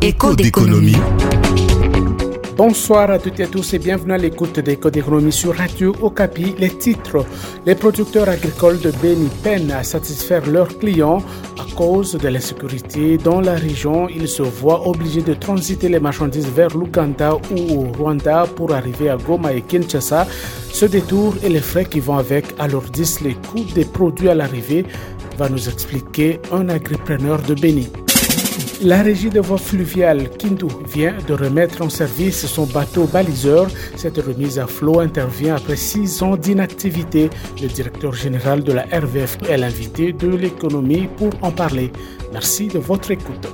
Écho d'économie. Bonsoir à toutes et à tous et bienvenue à l'écoute d'Écho d'économie sur Radio Okapi. Les titres. Les producteurs agricoles de Beni peinent à satisfaire leurs clients à cause de l'insécurité dans la région. Ils se voient obligés de transiter les marchandises vers l'Ouganda ou au Rwanda pour arriver à Goma et Kinshasa. Ce détour et les frais qui vont avec alourdissent les coûts des produits à l'arrivée, va nous expliquer un agripreneur de Beni. La régie de voies fluviales Kindu vient de remettre en service son bateau baliseur. Cette remise à flot intervient après 6 ans d'inactivité. Le directeur général de la RVF est l'invité de l'économie pour en parler. Merci de votre écoute.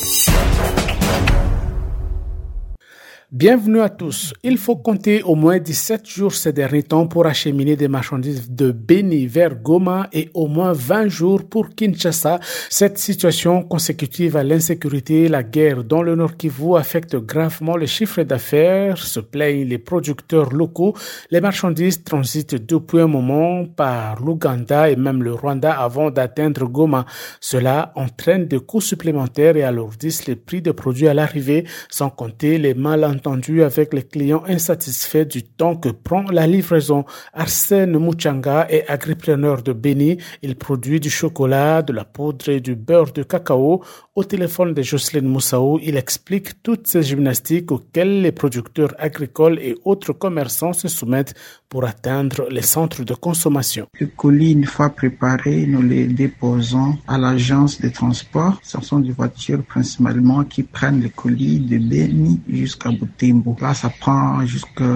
Bienvenue à tous. Il faut compter au moins 17 jours ces derniers temps pour acheminer des marchandises de Beni vers Goma et au moins 20 jours pour Kinshasa. Cette situation consécutive à l'insécurité et la guerre dans le Nord Kivu affecte gravement le chiffre d'affaires, se plaignent les producteurs locaux. Les marchandises transitent depuis un moment par l'Ouganda et même le Rwanda avant d'atteindre Goma. Cela entraîne des coûts supplémentaires et alourdissent les prix des produits à l'arrivée, sans compter les malentendus avec les clients insatisfaits du temps que prend la livraison. Arsène Mouchanga est agripreneur de Beni. Il produit du chocolat, de la poudre et du beurre de cacao. Au téléphone de Jocelyne Moussaou, il explique toutes ces gymnastiques auxquelles les producteurs agricoles et autres commerçants se soumettent pour atteindre les centres de consommation. Le colis, une fois préparé, nous les déposons à l'agence de transport. Ce sont des voitures principalement qui prennent le colis de Beni jusqu'à Butembo. Là, ça prend jusqu'à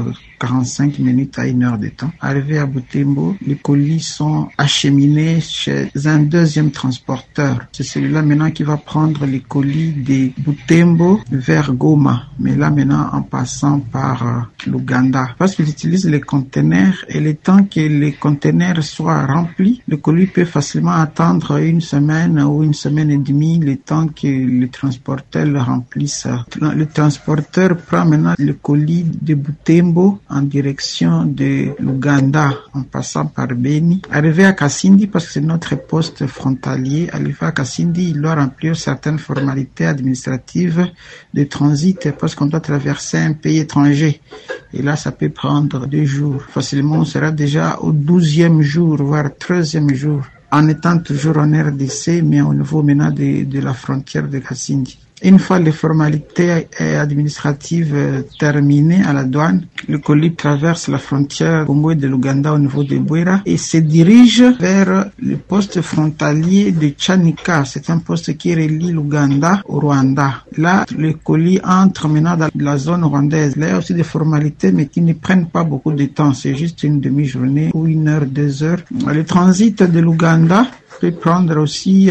45 minutes à 1 heure de temps. Arrivé à Butembo, les colis sont acheminés chez un deuxième transporteur. C'est celui-là maintenant qui va prendre les colis de Butembo vers Goma. Mais là maintenant en passant par l'Ouganda. Parce qu'ils utilisent les conteneurs et le temps que les conteneurs soient remplis, le colis peut facilement attendre 1 semaine ou 1 semaine et demie le temps que le transporteur le remplisse. Le transporteur prend maintenant le colis de Butembo en direction de l'Ouganda en passant par Beni. Arrivé à Kasindi, parce que c'est notre poste frontalier, arrivé à Kasindi, il doit remplir certaines formalités administratives de transit parce qu'on doit traverser un pays étranger. Et là, ça peut prendre 2 jours. Facilement, on sera déjà au 12e jour, voire 13e jour, en étant toujours en RDC, mais au niveau maintenant de la frontière de Kasindi. Une fois les formalités administratives terminées à la douane, le colis traverse la frontière Congo et de l'Ouganda au niveau de Bwera et se dirige vers le poste frontalier de Chanika. C'est un poste qui relie l'Ouganda au Rwanda. Là, le colis entre maintenant dans la zone rwandaise. Là, il y a aussi des formalités, mais qui ne prennent pas beaucoup de temps. C'est juste une demi-journée ou 1 heure, 2 heures. Le transit de l'Ouganda peut prendre aussi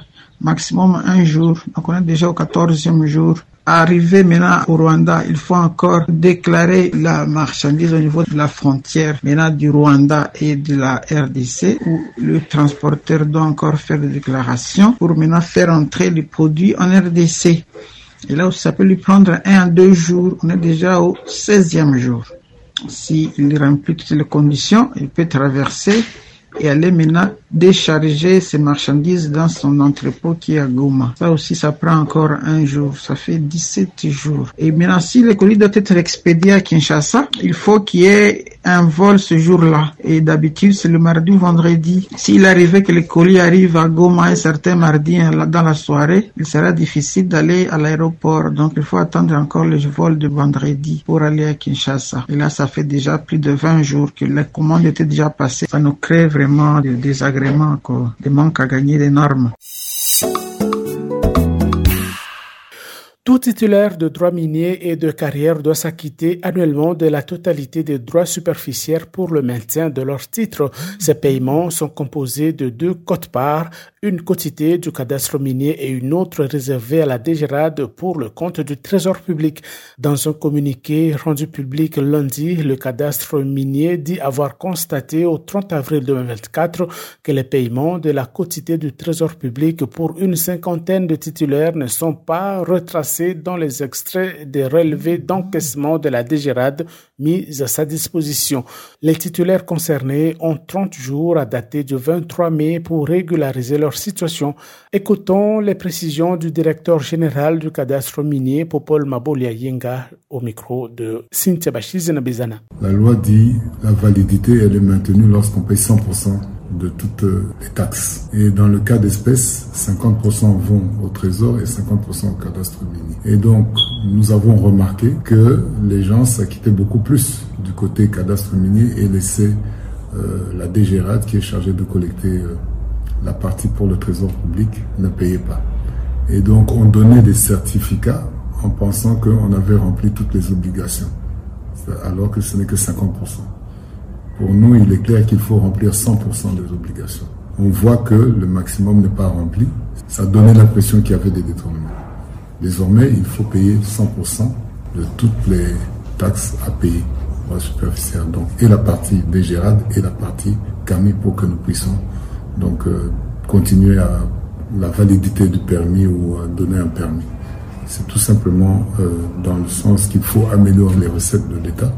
maximum 1 jour. Donc on est déjà au 14e jour. Arrivé maintenant au Rwanda, il faut encore déclarer la marchandise au niveau de la frontière maintenant du Rwanda et de la RDC, où le transporteur doit encore faire des déclarations pour maintenant faire entrer les produits en RDC. Et là aussi, ça peut lui prendre 1 à 2 jours. On est déjà au 16e jour. S'il remplit toutes les conditions, il peut traverser et aller maintenant décharger ses marchandises dans son entrepôt qui est à Goma. Ça aussi, ça prend encore 1 jour. Ça fait 17 jours. Et maintenant, si le colis doit être expédié à Kinshasa, il faut qu'il y ait un vol ce jour-là. Et d'habitude, c'est le mardi ou vendredi. S'il arrivait que le colis arrive à Goma un certain mardi dans la soirée, il sera difficile d'aller à l'aéroport. Donc, il faut attendre encore le vol de vendredi pour aller à Kinshasa. Et là, ça fait déjà plus de 20 jours que la commande était déjà passée. Ça nous crée vraiment des désagréments, des manques à gagner d'énormes. Tout titulaire de droits miniers et de carrière doit s'acquitter annuellement de la totalité des droits superficiaires pour le maintien de leurs titres. Ces paiements sont composés de 2 quotes-parts, une quotité du cadastre minier et une autre réservée à la DGRAD pour le compte du Trésor public. Dans un communiqué rendu public lundi, le cadastre minier dit avoir constaté au 30 avril 2024 que les paiements de la quotité du Trésor public pour une 50aine de titulaires ne sont pas retracés tracés dans les extraits des relevés d'encaissement de la DGRAD mis à sa disposition. Les titulaires concernés ont 30 jours à dater du 23 mai pour régulariser leur situation. Écoutons les précisions du directeur général du cadastre minier, Popol Mabolia Yenga, au micro de Cynthia Bachiz Nabizana. La loi dit la validité, elle est maintenue lorsqu'on paye 100% de toutes les taxes. Et dans le cas d'espèces, 50% vont au trésor et 50% au cadastre minier. Et donc, nous avons remarqué que les gens s'acquittaient beaucoup plus du côté cadastre minier et laissaient la DGRAD, qui est chargée de collecter la partie pour le trésor public, ne payait pas. Et donc, on donnait des certificats en pensant qu'on avait rempli toutes les obligations, alors que ce n'est que 50%. Pour nous, il est clair qu'il faut remplir 100% des obligations. On voit que le maximum n'est pas rempli. Ça donnait l'impression qu'il y avait des détournements. Désormais, il faut payer 100% de toutes les taxes à payer pour la superficielle. Donc, et la partie DGRAD et la partie CAMI pour que nous puissions donc continuer à la validité du permis ou à donner un permis. C'est tout simplement dans le sens qu'il faut améliorer les recettes de l'État.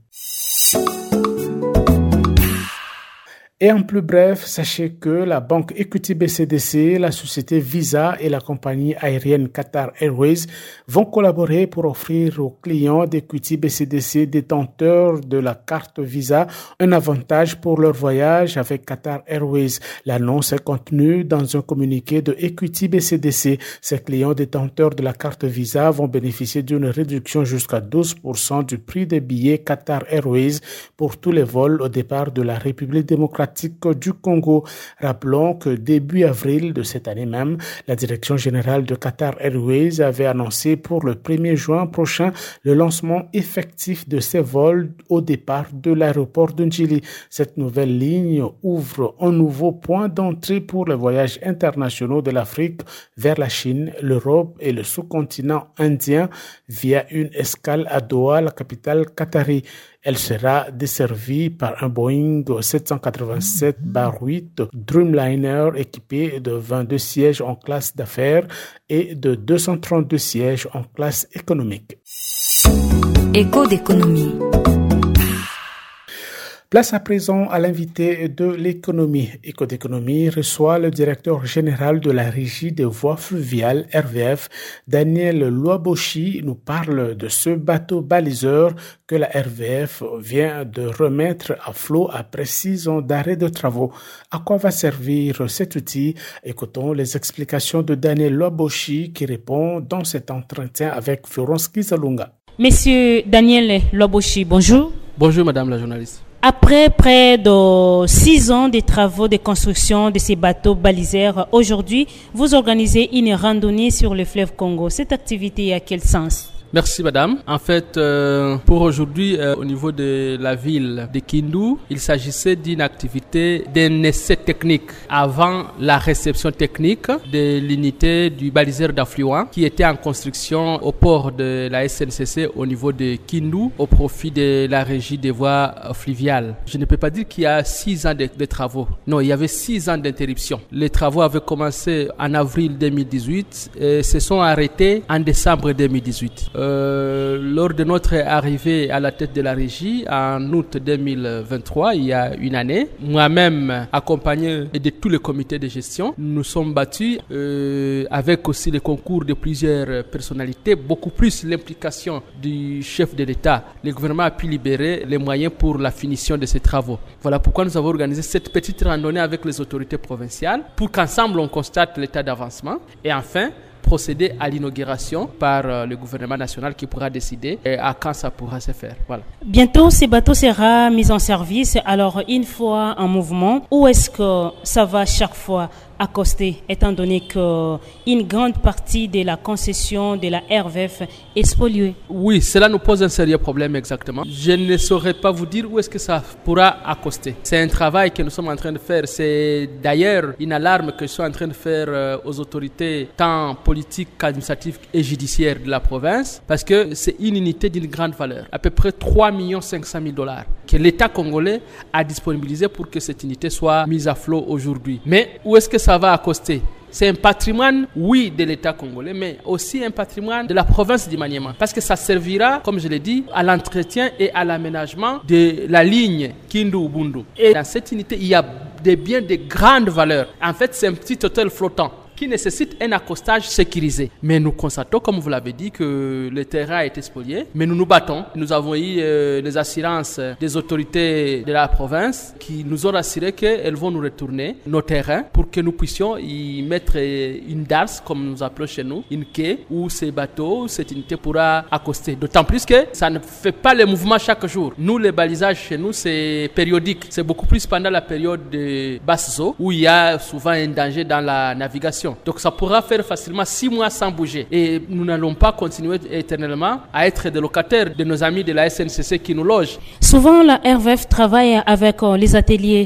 Et en plus bref, sachez que la banque Equity BCDC, la société Visa et la compagnie aérienne Qatar Airways vont collaborer pour offrir aux clients d'Equity BCDC détenteurs de la carte Visa un avantage pour leur voyage avec Qatar Airways. L'annonce est contenue dans un communiqué de Equity BCDC. Ces clients détenteurs de la carte Visa vont bénéficier d'une réduction jusqu'à 12% du prix des billets Qatar Airways pour tous les vols au départ de la République démocratique du Congo. Rappelons que début avril de cette année même, la direction générale de Qatar Airways avait annoncé pour le 1er juin prochain le lancement effectif de ces vols au départ de l'aéroport de Ndjili. Cette nouvelle ligne ouvre un nouveau point d'entrée pour les voyages internationaux de l'Afrique vers la Chine, l'Europe et le sous-continent indien via une escale à Doha, la capitale qatari. Elle sera desservie par un Boeing 787-8 Dreamliner équipé de 22 sièges en classe d'affaires et de 232 sièges en classe économique. Écho d'économie. Place à présent à l'invité de l'économie. Écho d'économie reçoit le directeur général de la Régie des voies fluviales, RVF, Daniel Loaboshi, nous parle de ce bateau baliseur que la RVF vient de remettre à flot après 6 ans d'arrêt de travaux. À quoi va servir cet outil? Écoutons les explications de Daniel Loaboshi qui répond dans cet entretien avec Florence Kizalunga. Monsieur Daniel Loaboshi, bonjour. Bonjour madame la journaliste. Après près de 6 ans de travaux de construction de ces bateaux baliseurs, aujourd'hui, vous organisez une randonnée sur le fleuve Congo. Cette activité a quel sens? Merci madame. En fait, pour aujourd'hui, au niveau de la ville de Kindu, il s'agissait d'une activité d'un essai technique avant la réception technique de l'unité du baliseur d'affluent qui était en construction au port de la SNCC au niveau de Kindu au profit de la régie des voies fluviales. Je ne peux pas dire qu'il y a 6 ans de travaux. Non, il y avait 6 ans d'interruption. Les travaux avaient commencé en avril 2018 et se sont arrêtés en décembre 2018. Lors de notre arrivée à la tête de la régie en août 2023, il y a une année, moi-même accompagné de tous les comités de gestion, nous sommes battus avec aussi le concours de plusieurs personnalités, beaucoup plus l'implication du chef de l'État. Le gouvernement a pu libérer les moyens pour la finition de ces travaux. Voilà pourquoi nous avons organisé cette petite randonnée avec les autorités provinciales pour qu'ensemble on constate l'état d'avancement et enfin procéder à l'inauguration par le gouvernement national qui pourra décider à quand ça pourra se faire. Voilà. Bientôt, ces bateaux seront mis en service. Alors, une fois en mouvement, où est-ce que ça va chaque fois accoster, étant donné qu'une grande partie de la concession de la RVF est spoliée? Oui, cela nous pose un sérieux problème exactement. Je ne saurais pas vous dire où est-ce que ça pourra accoster. C'est un travail que nous sommes en train de faire. C'est d'ailleurs une alarme que je suis en train de faire aux autorités tant politiques qu'administratives et judiciaires de la province parce que c'est une unité d'une grande valeur, à peu près 3 500 000 $ que l'État congolais a disponibilisé pour que cette unité soit mise à flot aujourd'hui. Mais où est-ce que ça va accoster? c'est un patrimoine, oui, de l'État congolais, mais aussi un patrimoine de la province du Maniema. Parce que ça servira, comme je l'ai dit, à l'entretien et à l'aménagement de la ligne Kindu-Ubundu. Et dans cette unité, il y a des biens de grande valeur. En fait, c'est un petit hôtel flottant qui nécessite un accostage sécurisé. Mais nous constatons, comme vous l'avez dit, que le terrain a été spolié. Mais nous nous battons. Nous avons eu les assurances des autorités de la province qui nous ont assuré qu'elles vont nous retourner nos terrains pour que nous puissions y mettre une darse, comme nous appelons chez nous, une quai où ces bateaux, cette unité pourra accoster. D'autant plus que ça ne fait pas le mouvement chaque jour. Nous, les balisages chez nous, c'est périodique. C'est beaucoup plus pendant la période de basse eau où il y a souvent un danger dans la navigation. Donc ça pourra faire facilement 6 mois sans bouger. Et nous n'allons pas continuer éternellement à être des locataires de nos amis de la SNCC qui nous logent. Souvent, la RVF travaille avec les ateliers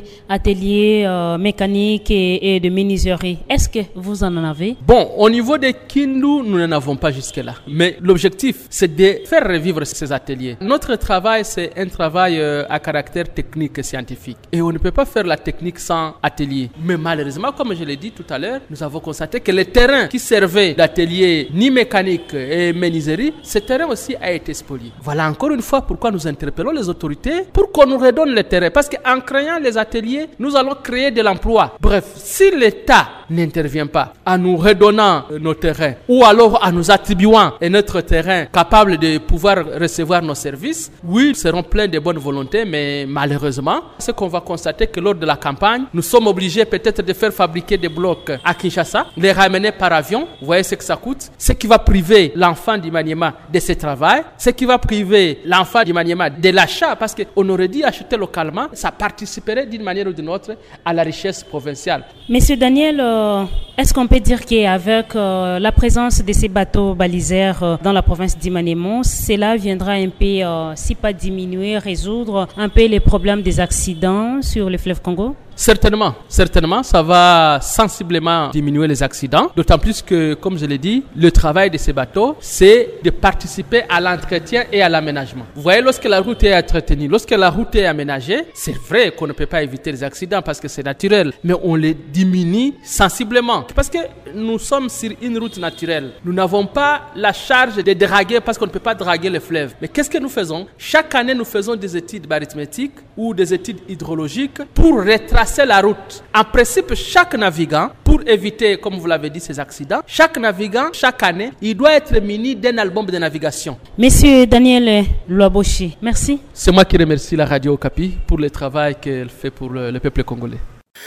mécaniques et de menuiserie. Est-ce que vous en avez? Bon, au niveau des Kindu, nous n'en avons pas jusque-là. Mais l'objectif, c'est de faire revivre ces ateliers. Notre travail, c'est un travail à caractère technique et scientifique. Et on ne peut pas faire la technique sans atelier. Mais malheureusement, comme je l'ai dit tout à l'heure, nous avons constaté que le terrain qui servait d'atelier ni mécanique et menuiserie, ce terrain aussi a été spolié. Voilà encore une fois pourquoi nous interpellons les autorités pour qu'on nous redonne le terrain. Parce qu'en créant les ateliers, nous allons créer de l'emploi. Bref, si l'État n'intervient pas en nous redonnant nos terrains ou alors en nous attribuant notre terrain capable de pouvoir recevoir nos services, oui, ils seront pleins de bonne volonté, mais malheureusement, ce qu'on va constater que lors de la campagne, nous sommes obligés peut-être de faire fabriquer des blocs à Kinshasa, les ramener par avion, vous voyez ce que ça coûte, ce qui va priver l'enfant du Maniema de ce travail, ce qui va priver l'enfant du Maniema de l'achat, parce qu'on aurait dit acheter localement, ça participerait d'une manière ou d'une autre à la richesse provinciale. Monsieur Daniel, est-ce qu'on peut dire qu'avec la présence de ces bateaux balisaires dans la province du Maniema, cela viendra un peu, si pas diminuer, résoudre un peu les problèmes des accidents sur le fleuve Congo? Certainement, ça va sensiblement diminuer les accidents, d'autant plus que, comme je l'ai dit, le travail de ces bateaux, c'est de participer à l'entretien et à l'aménagement. Vous voyez, lorsque la route est entretenue, lorsque la route est aménagée, c'est vrai qu'on ne peut pas éviter les accidents parce que c'est naturel, mais on les diminue sensiblement. Parce que nous sommes sur une route naturelle. Nous n'avons pas la charge de draguer parce qu'on ne peut pas draguer le fleuve. Mais qu'est-ce que nous faisons? Chaque année, nous faisons des études arithmétiques ou des études hydrologiques pour retracer la route. En principe, chaque navigant, pour éviter, comme vous l'avez dit, ces accidents, chaque navigant, chaque année, il doit être muni d'un album de navigation. Monsieur Daniel Loaboshi, merci. C'est moi qui remercie la Radio Okapi pour le travail qu'elle fait pour le peuple congolais.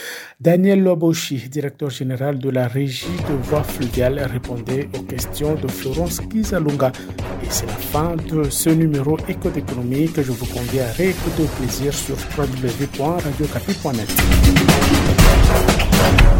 Daniel Loaboshi, directeur général de la régie de voies fluviales, répondait aux questions de Florence Kizalunga. Et c'est la fin de ce numéro Éco d'économie que je vous convie à réécouter au plaisir sur www.radiocapi.net.